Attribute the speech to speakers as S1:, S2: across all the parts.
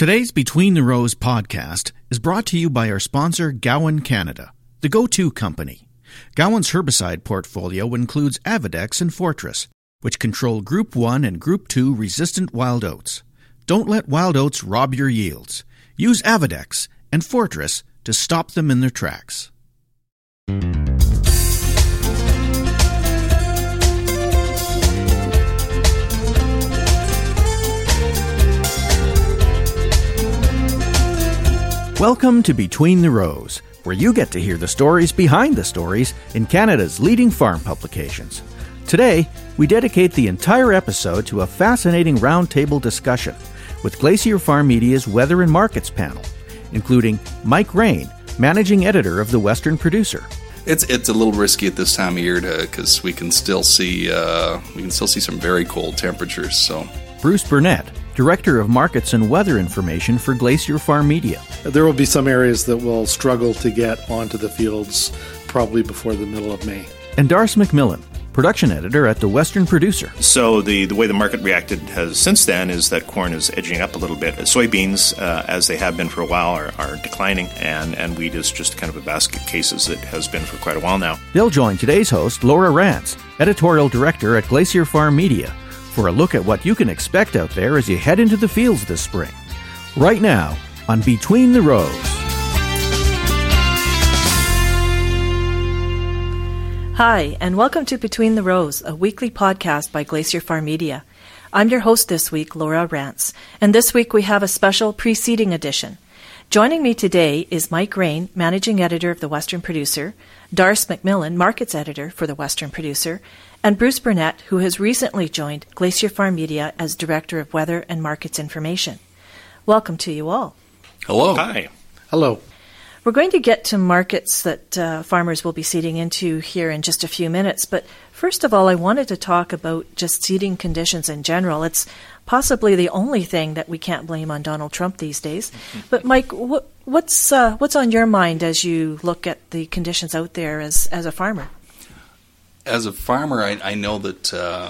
S1: Today's Between the Rows podcast is brought to you by our sponsor, Gowan Canada, the go-to company. Gowan's herbicide portfolio includes Avedex and Fortress, which control Group 1 and Group 2 resistant wild oats. Don't let wild oats rob your yields. Use Avedex and Fortress to stop them in their tracks. Welcome to Between the Rows, where you get to hear the stories behind the stories in Canada's leading farm publications. Today, we dedicate the entire episode to a fascinating roundtable discussion with Glacier Farm Media's Weather and Markets panel, including Mike Rain, managing editor of The Western Producer.
S2: It's a little risky at this time of year because we can still see some very cold temperatures. So,
S1: Bruce Burnett, Director of Markets and Weather Information for Glacier Farm Media.
S3: There will be some areas that will struggle to get onto the fields probably before the middle of May.
S1: And Darce McMillan, Production Editor at The Western Producer.
S4: So the way the market reacted has since then is that corn is edging up a little bit. Soybeans, as they have been for a while, are declining, and wheat is just kind of a basket case as it has been for quite a while now.
S1: They'll join today's host, Laura Rance, Editorial Director at Glacier Farm Media, for a look at what you can expect out there as you head into the fields this spring. Right now, on Between the Rows.
S5: Hi, and welcome to Between the Rows, a weekly podcast by Glacier Farm Media. I'm your host this week, Laura Rance, and this week we have a special preceding edition. Joining me today is Mike Rain, Managing Editor of The Western Producer, Darce McMillan, Markets Editor for The Western Producer, and Bruce Burnett, who has recently joined Glacier Farm Media as Director of Weather and Markets Information. Welcome to you all.
S2: hello.
S4: Hi.
S3: Hello.
S5: We're going to get to markets that farmers will be seeding into here in just a few minutes, but first of all, I wanted to talk about just seeding conditions in general. It's possibly the only thing that we can't blame on Donald Trump these days. But Mike, what's on your mind as you look at the conditions out there as a farmer?
S2: As a farmer, I know that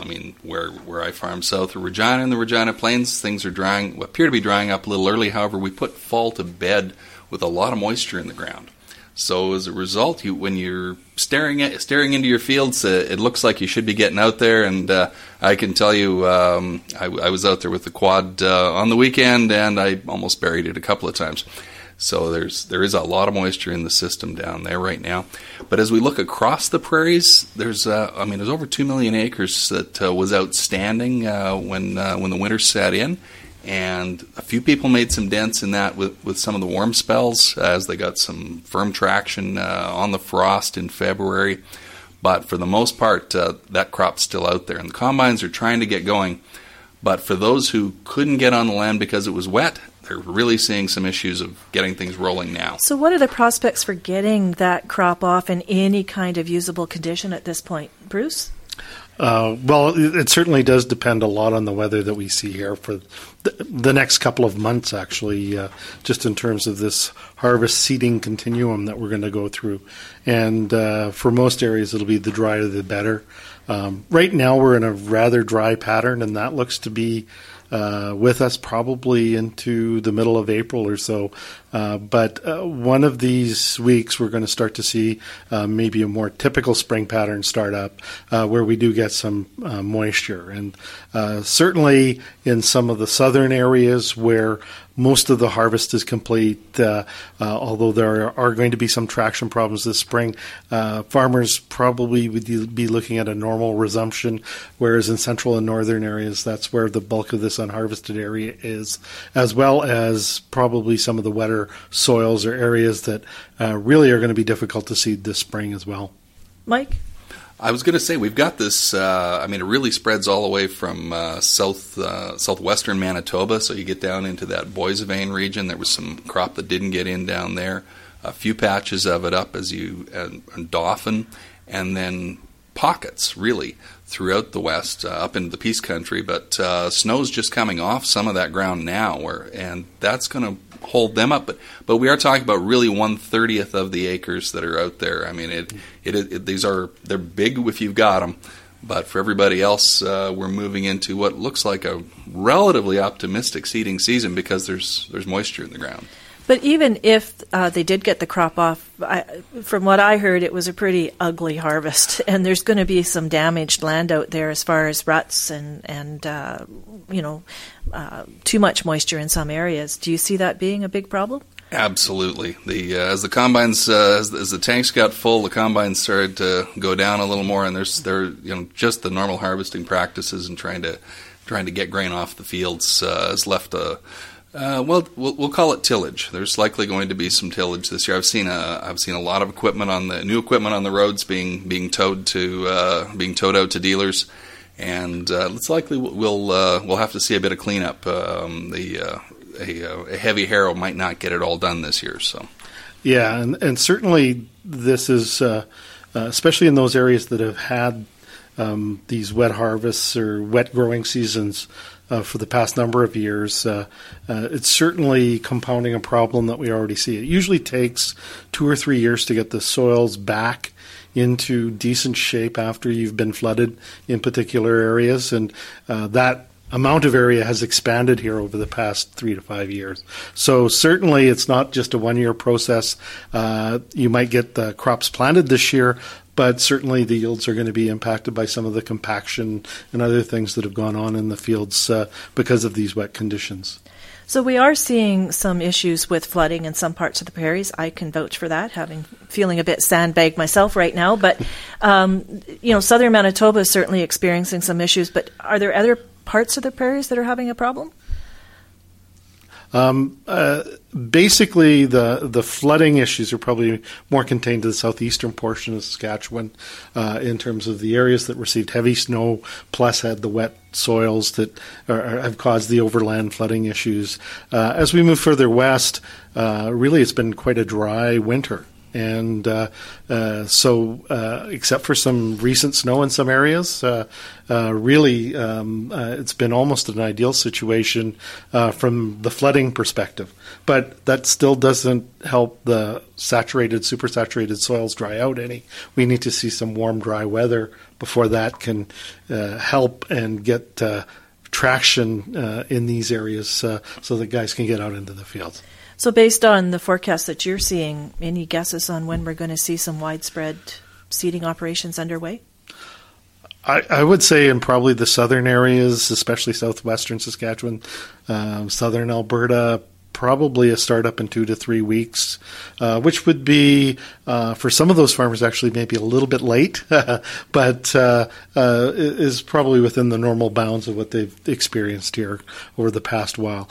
S2: where I farm south of Regina and the Regina Plains, things appear to be drying up a little early. However, we put fall to bed with a lot of moisture in the ground. So as a result, when you're staring into your fields, it looks like you should be getting out there. And I can tell you, I was out there with the quad on the weekend, and I almost buried it a couple of times. So there is a lot of moisture in the system down there right now. But as we look across the prairies, there's over 2 million acres that was outstanding when the winter set in. And a few people made some dents in that with some of the warm spells as they got some firm traction on the frost in February. But for the most part, that crop's still out there. And the combines are trying to get going. But for those who couldn't get on the land because it was wet, they're really seeing some issues of getting things rolling now.
S5: So what are the prospects for getting that crop off in any kind of usable condition at this point? Bruce?
S3: Well, it certainly does depend a lot on the weather that we see here for the next couple of months, actually, just in terms of this harvest seeding continuum that we're going to go through. And for most areas, it'll be the drier the better. Right now, we're in a rather dry pattern, and that looks to be with us probably into the middle of April or so. But one of these weeks, we're going to start to see maybe a more typical spring pattern start up where we do get some moisture. And certainly in some of the southern areas where most of the harvest is complete, although there are going to be some traction problems this spring, farmers probably would be looking at a normal resumption, whereas in central and northern areas, that's where the bulk of this unharvested area is, as well as probably some of the wetter soils or areas that really are going to be difficult to seed this spring as well.
S5: Mike?
S2: I was going to say, we've got this, it really spreads all the way from southwestern Manitoba, so you get down into that Boissevain region. There was some crop that didn't get in down there. A few patches of it up and Dauphin, and then pockets, really, throughout the west, up into the Peace Country. But snow's just coming off some of that ground now, and that's going to hold them up. But we are talking about really 1/30 of the acres that are out there. I mean, they're big if you've got them, But for everybody else, we're moving into what looks like a relatively optimistic seeding season because there's moisture in the ground.
S5: But even if they did get the crop off, from what I heard, it was a pretty ugly harvest, and there's going to be some damaged land out there as far as ruts and too much moisture in some areas. Do you see that being a big problem?
S2: Absolutely. As the combines, as the tanks got full, the combines started to go down a little more, and they're just the normal harvesting practices and trying to get grain off the fields has left a. We'll call it tillage. There's likely going to be some tillage this year. I've seen a lot of new equipment on the roads being towed out to dealers, and it's likely we'll have to see a bit of cleanup. A heavy harrow might not get it all done this year. So,
S3: yeah, and certainly this is especially in those areas that have had these wet harvests or wet growing seasons for the past number of years. It's certainly compounding a problem that we already see. It usually takes 2 or 3 years to get the soils back into decent shape after you've been flooded in particular areas, and that amount of area has expanded here over the past 3 to 5 years. So certainly it's not just a 1-year process. You might get the crops planted this year, but certainly the yields are going to be impacted by some of the compaction and other things that have gone on in the fields because of these wet conditions.
S5: So we are seeing some issues with flooding in some parts of the prairies. I can vouch for that, feeling a bit sandbagged myself right now. But southern Manitoba is certainly experiencing some issues. But are there other parts of the prairies that are having a problem?
S3: Basically, the flooding issues are probably more contained to the southeastern portion of Saskatchewan in terms of the areas that received heavy snow plus had the wet soils that have caused the overland flooding issues. As we move further west, really it's been quite a dry winter. And so except for some recent snow in some areas, really it's been almost an ideal situation from the flooding perspective. But that still doesn't help the supersaturated soils dry out any. We need to see some warm, dry weather before that can help and get traction in these areas so that guys can get out into the fields.
S5: So based on the forecast that you're seeing, any guesses on when we're going to see some widespread seeding operations underway?
S3: I would say in probably the southern areas, especially southwestern Saskatchewan, southern Alberta, probably a startup in 2 to 3 weeks, which would be, for some of those farmers, actually maybe a little bit late, but is probably within the normal bounds of what they've experienced here over the past while.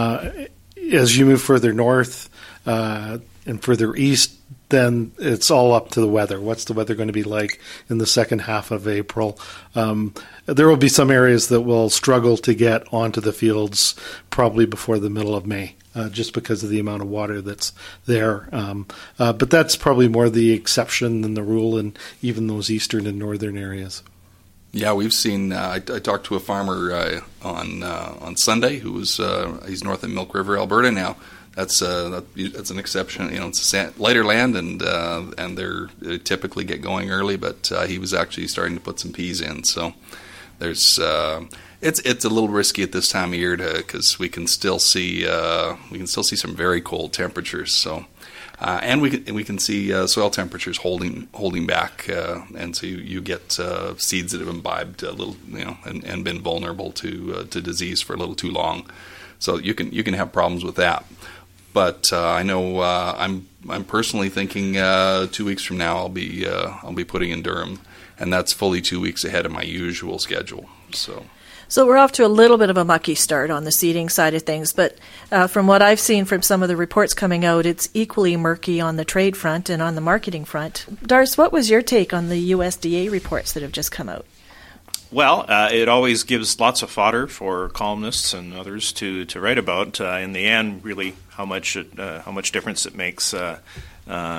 S3: As you move further north and further east, then it's all up to the weather. What's the weather going to be like in the second half of April? There will be some areas that will struggle to get onto the fields probably before the middle of May, just because of the amount of water that's there. But that's probably more the exception than the rule in even those eastern and northern areas.
S2: Yeah, we've seen. I talked to a farmer on Sunday who was he's north of Milk River, Alberta now. That's an exception. It's a lighter land, and they typically get going early. But he was actually starting to put some peas in. So there's it's a little risky at this time of year because we can still see some very cold temperatures. So. And we can see soil temperatures holding back, and so you get seeds that have imbibed a little, and been vulnerable to disease for a little too long. So you can have problems with that. But I know I'm personally thinking 2 weeks from now I'll be putting in Durham, and that's fully 2 weeks ahead of my usual schedule. So
S5: we're off to a little bit of a mucky start on the seeding side of things, but from what I've seen from some of the reports coming out, it's equally murky on the trade front and on the marketing front. Darce, what was your take on the USDA reports that have just come out?
S4: Well, it always gives lots of fodder for columnists and others to write about. In the end, really, how much difference it makes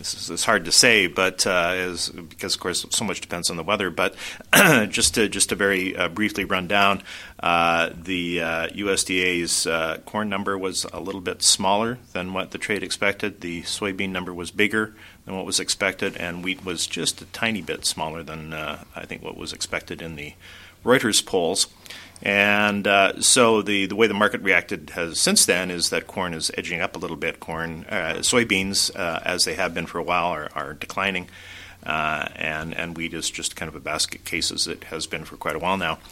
S4: it's hard to say, but because of course so much depends on the weather. But just to very briefly run down, the USDA's corn number was a little bit smaller than what the trade expected. The soybean number was bigger than what was expected, and wheat was just a tiny bit smaller than I think what was expected in the Reuters polls. And so the way the market reacted has since then is that corn is edging up a little bit. Soybeans, as they have been for a while, are declining, and wheat is just kind of a basket case as it has been for quite a while now.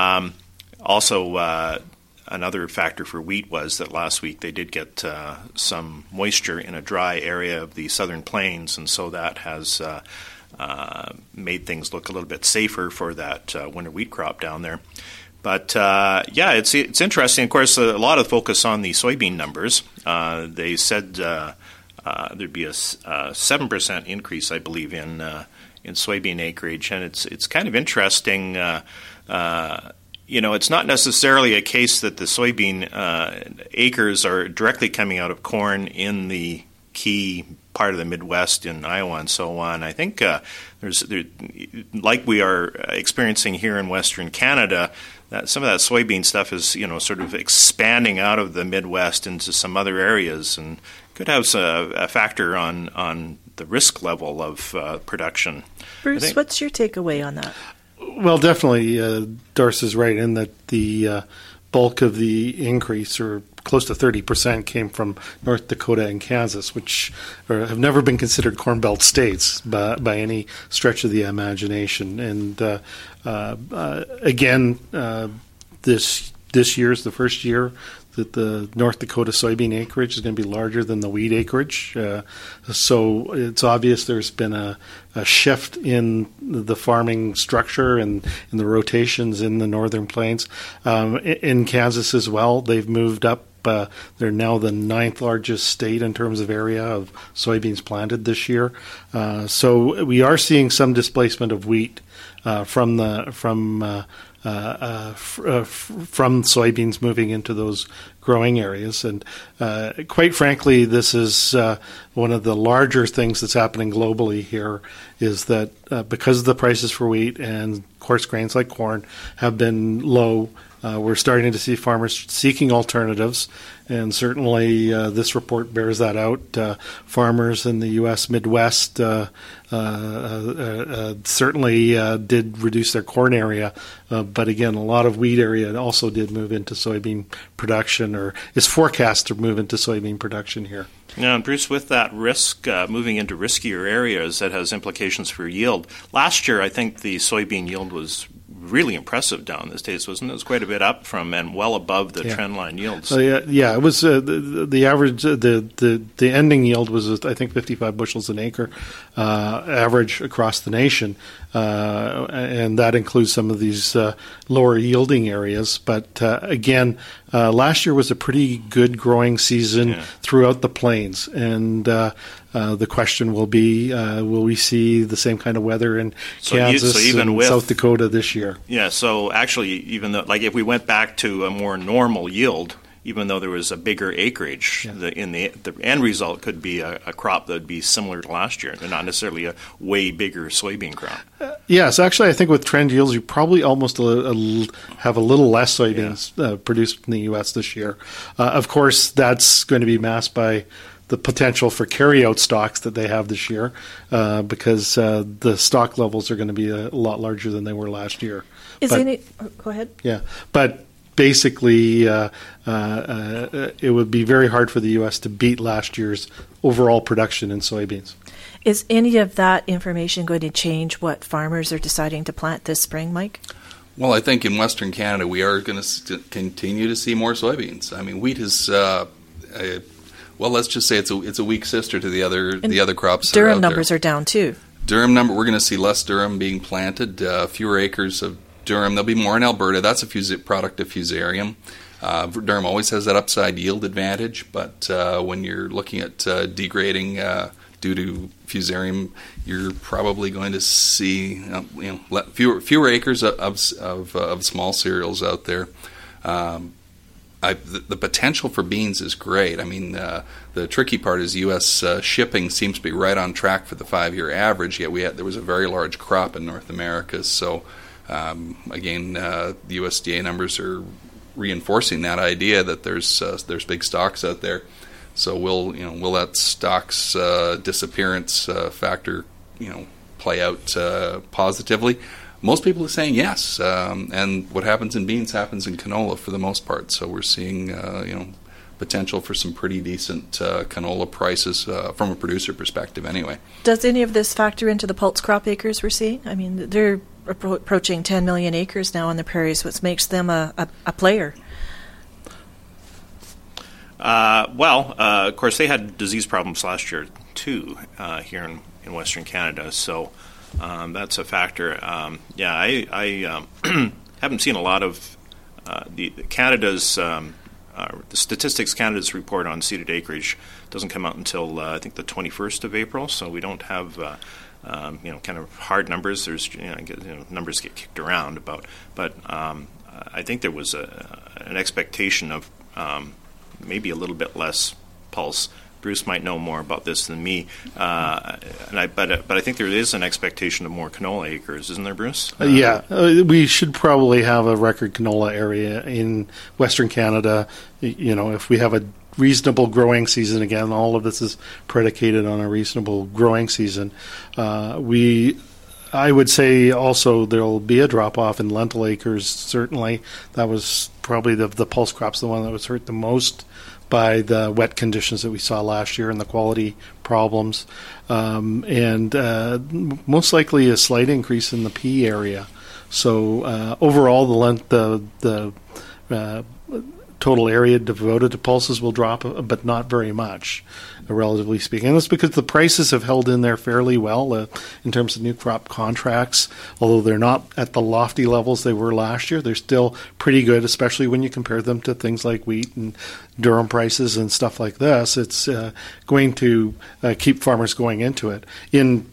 S4: Also, another factor for wheat was that last week they did get some moisture in a dry area of the southern plains, and so that has made things look a little bit safer for that winter wheat crop down there. But it's interesting. Of course, a lot of focus on the soybean numbers. They said there'd be a 7% increase, I believe, in soybean acreage, and it's kind of interesting. It's not necessarily a case that the soybean acres are directly coming out of corn in the key part of the Midwest in Iowa and so on. I think like we are experiencing here in Western Canada, that some of that soybean stuff is sort of expanding out of the Midwest into some other areas, and could have a factor on the risk level of production.
S5: Bruce, what's your takeaway on that?
S3: Well, definitely, Darce is right in that the bulk of the increase, or close to 30%, came from North Dakota and Kansas, which have never been considered Corn Belt states by any stretch of the imagination. And again, this year is the first year that the North Dakota soybean acreage is going to be larger than the wheat acreage. So it's obvious there's been a shift in the farming structure and in the rotations in the northern plains. In Kansas as well, they've moved up. They're now the 9th largest state in terms of area of soybeans planted this year. So we are seeing some displacement of wheat from soybeans moving into those growing areas. And quite frankly, this is one of the larger things that's happening globally here, is that because the prices for wheat and coarse grains like corn have been low, we're starting to see farmers seeking alternatives, and certainly this report bears that out. Farmers in the U.S. Midwest certainly did reduce their corn area, but again, a lot of wheat area also did move into soybean production, or is forecast to move into soybean production here.
S4: Now, and Bruce, with that risk moving into riskier areas, that has implications for yield. Last year, I think the soybean yield was really impressive down in the States, wasn't it? It was quite a bit up from and well above the trend line yields.
S3: It was the average, the ending yield was, I think, 55 bushels an acre average across the nation, and that includes some of these lower yielding areas. But again, last year was a pretty good growing season throughout the plains, and the question will be, will we see the same kind of weather in Kansas and South Dakota this year?
S4: Yeah, so actually, even though, like if we went back to a more normal yield, even though there was a bigger acreage, the end result could be a crop that would be similar to last year, and not necessarily a way bigger soybean crop.
S3: Yes, actually, I think with trend yields, you probably almost have a little less soybeans produced in the U.S. this year. Of course, that's going to be masked by the potential for carryout stocks that they have this year, because the stock levels are going to be a lot larger than they were last year.
S5: Go ahead.
S3: Yeah, but basically, it would be very hard for the U.S. to beat last year's overall production in soybeans.
S5: Is any of that information going to change what farmers are deciding to plant this spring, Mike?
S2: Well, I think in Western Canada we are going to continue to see more soybeans. I mean, wheat is well, let's just say it's a weak sister to the other crops.
S5: Durum numbers are down too.
S2: We're going to see less durum being planted, fewer acres of durum. There'll be more in Alberta. That's a product of fusarium. Durum always has that upside yield advantage, but when you're looking at degrading due to fusarium, you're probably going to see fewer acres of small cereals out there. the potential for beans is great. I mean, the tricky part is U.S. Shipping seems to be right on track for the 5-year average, yet there was a very large crop in North America. So, again, the USDA numbers are reinforcing that idea that there's big stocks out there. So will that stocks disappearance factor play out positively? Most people are saying yes, and what happens in beans happens in canola for the most part. So we're seeing potential for some pretty decent canola prices from a producer perspective anyway.
S5: Does any of this factor into the pulse crop acres we're seeing? I mean, they're approaching 10 million acres now on the prairies, which makes them a player.
S4: Of course, they had disease problems last year too here in Western Canada, so that's a factor. I haven't seen a lot of the Statistics Canada's report on seeded acreage doesn't come out until I think the 21st of April, so we don't have kind of hard numbers. There's numbers get kicked around about, but I think there was an expectation of maybe a little bit less pulse. Bruce might know more about this than me, but I think there is an expectation of more canola acres, isn't there, Bruce?
S3: We should probably have a record canola area in Western Canada. If we have a reasonable growing season, again, all of this is predicated on a reasonable growing season. I would say also there will be a drop-off in lentil acres, certainly. That was probably the pulse crop's the one that was hurt the most by the wet conditions that we saw last year and the quality problems. And most likely a slight increase in the pea area. So overall, the total area devoted to pulses will drop, but not very much, relatively speaking. And that's because the prices have held in there fairly well in terms of new crop contracts. Although they're not at the lofty levels they were last year, they're still pretty good, especially when you compare them to things like wheat and durum prices and stuff like this. It's going to keep farmers going into it. In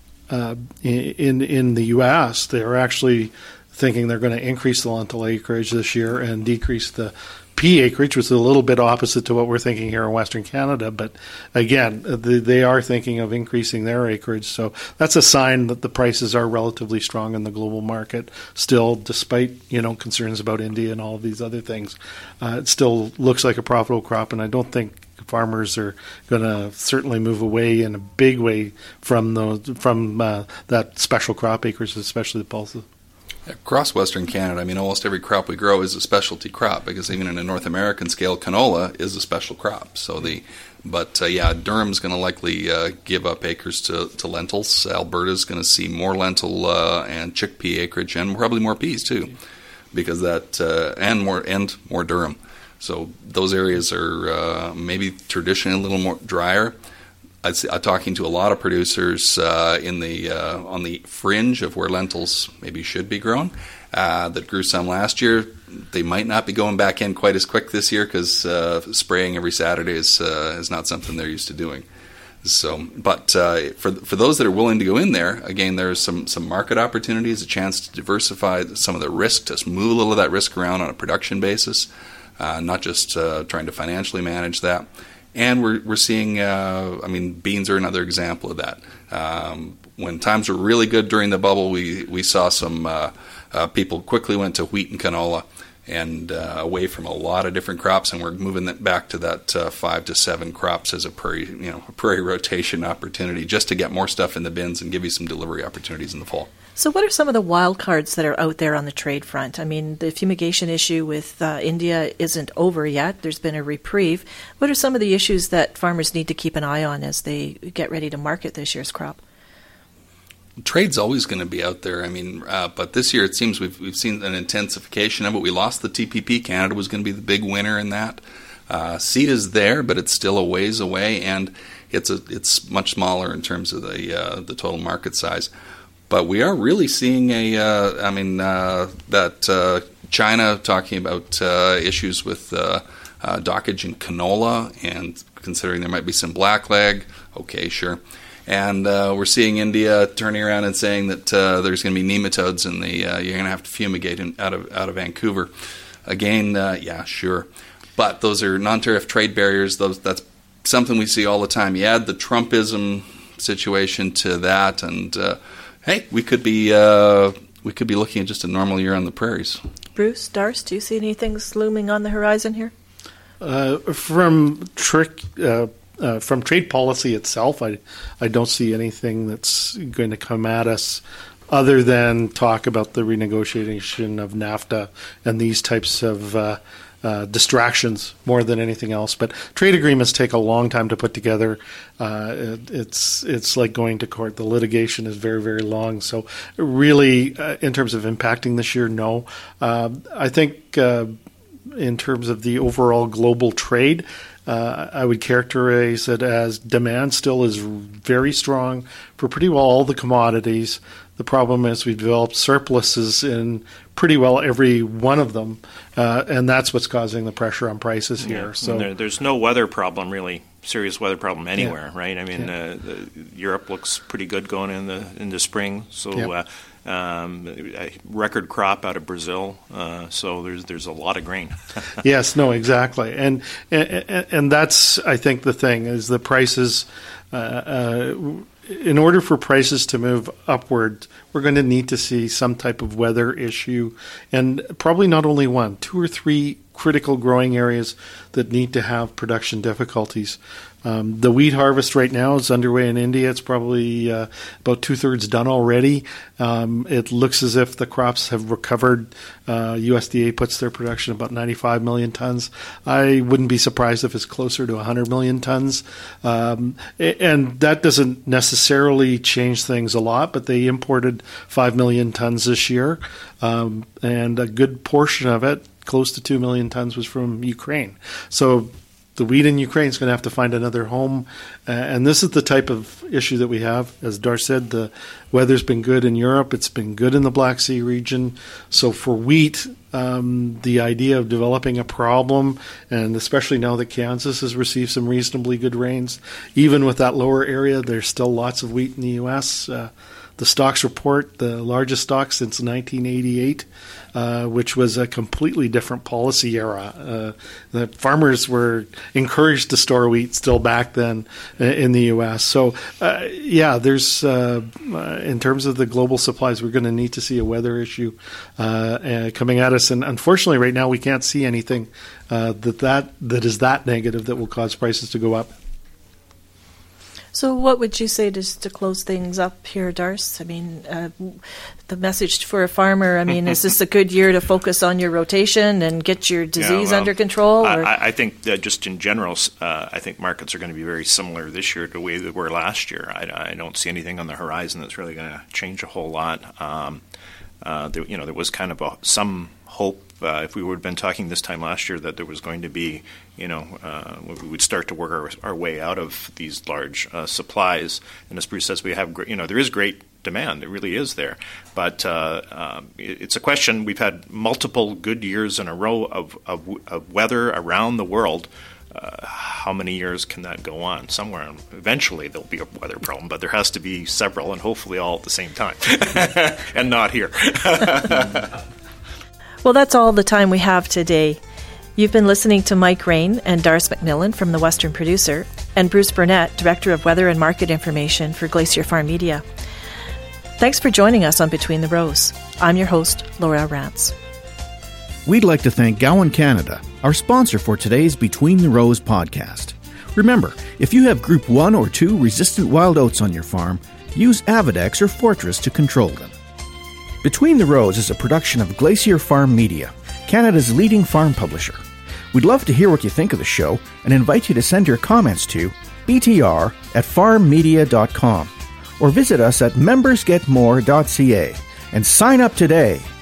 S3: the U.S., they're actually thinking they're going to increase the lentil acreage this year and decrease the pea acreage, which is a little bit opposite to what we're thinking here in Western Canada. But again, they are thinking of increasing their acreage. So that's a sign that the prices are relatively strong in the global market still, despite concerns about India and all of these other things. It still looks like a profitable crop, and I don't think farmers are going to certainly move away in a big way from that special crop acres, especially the pulses.
S2: Across Western Canada, I mean, almost every crop we grow is a specialty crop, because even in a North American scale, canola is a special crop. So Durham's going to likely give up acres to lentils. Alberta's going to see more lentil and chickpea acreage, and probably more peas too, because and more durum. So those areas are maybe traditionally a little more drier. I'm talking to a lot of producers on the fringe of where lentils maybe should be grown that grew some last year. They might not be going back in quite as quick this year because spraying every Saturday is not something they're used to doing. So, but for those that are willing to go in there, again, there's some market opportunities, a chance to diversify some of the risk, to move a little of that risk around on a production basis, not just trying to financially manage that. And we're seeing, beans are another example of that. When times were really good during the bubble, we saw some people quickly went to wheat and canola and away from a lot of different crops, and we're moving that back to that 5 to 7 crops as a prairie rotation opportunity, just to get more stuff in the bins and give you some delivery opportunities in the fall.
S5: So what are some of the wild cards that are out there on the trade front? I mean, the fumigation issue with India isn't over yet. There's been a reprieve. What are some of the issues that farmers need to keep an eye on as they get ready to market this year's crop?
S2: Trade's always going to be out there. But this year it seems we've seen an intensification of it. We lost the TPP. Canada was going to be the big winner in that. Seed is there, but it's still a ways away, and it's much smaller in terms of the total market size. But we are really seeing China talking about issues with dockage in canola, and considering there might be some blackleg. Okay, sure. And we're seeing India turning around and saying that there's going to be nematodes, and you're going to have to fumigate out of Vancouver. Again, yeah, sure. But those are non-tariff trade barriers. That's something we see all the time. You add the Trumpism situation to that, and hey, we could be looking at just a normal year on the prairies.
S5: Bruce, Darce, do you see anything looming on the horizon here?
S3: From trade policy itself, I don't see anything that's going to come at us other than talk about the renegotiation of NAFTA and these types of distractions more than anything else. But trade agreements take a long time to put together. It's like going to court. The litigation is very, very long. So really, in terms of impacting this year, no. I think in terms of the overall global trade, I would characterize it as demand still is very strong for pretty well all the commodities. The problem is we've developed surpluses in pretty well every one of them, and that's what's causing the pressure on prices here. So
S4: there's no weather problem, really, serious weather problem anywhere, right? I mean, Europe looks pretty good going into spring. So record crop out of Brazil. So there's a lot of grain.
S3: Yes, no, exactly, and that's, I think, the thing is the prices. In order for prices to move upward, we're going to need to see some type of weather issue, and probably not only one, 2 or 3 critical growing areas that need to have production difficulties. The wheat harvest right now is underway in India. It's probably about 2/3 done already. It looks as if the crops have recovered. USDA puts their production about 95 million tons. I wouldn't be surprised if it's closer to 100 million tons. And that doesn't necessarily change things a lot, but they imported 5 million tons this year, and a good portion of it, close to 2 million tons, was from Ukraine. So the wheat in Ukraine is going to have to find another home. And this is the type of issue that we have. As Darce said, the weather's been good in Europe. It's been good in the Black Sea region. So for wheat, the idea of developing a problem, and especially now that Kansas has received some reasonably good rains, even with that lower area, there's still lots of wheat in the U.S. The stocks report, the largest stock since 1988, which was a completely different policy era. The farmers were encouraged to store wheat still back then in the U.S. So, there's in terms of the global supplies, we're going to need to see a weather issue coming at us. And unfortunately, right now, we can't see anything that is that negative that will cause prices to go up.
S5: So what would you say just to close things up here, Darce? I mean, the message for a farmer, I mean, is this a good year to focus on your rotation and get your disease under control? Or?
S4: I think that just in general, I think markets are going to be very similar this year to the way they were last year. I don't see anything on the horizon that's really going to change a whole lot. There was kind of some hope if we would have been talking this time last year that there was going to be, we would start to work our way out of these large supplies. And as Bruce says, we have, there is great demand. It really is there. But it's a question. We've had multiple good years in a row of weather around the world. How many years can that go on? Somewhere, eventually there'll be a weather problem, but there has to be several, and hopefully all at the same time, and not here.
S5: Well, that's all the time we have today. You've been listening to Mike Rain and Darce McMillan from The Western Producer, and Bruce Burnett, Director of Weather and Market Information for Glacier Farm Media. Thanks for joining us on Between the Rows. I'm your host, Laura Rance.
S1: We'd like to thank Gowan Canada, our sponsor for today's Between the Rows podcast. Remember, if you have Group 1 or 2 resistant wild oats on your farm, use Avedex or Fortress to control them. Between the Rows is a production of Glacier Farm Media, Canada's leading farm publisher. We'd love to hear what you think of the show and invite you to send your comments to btr@farmmedia.com or visit us at membersgetmore.ca and sign up today.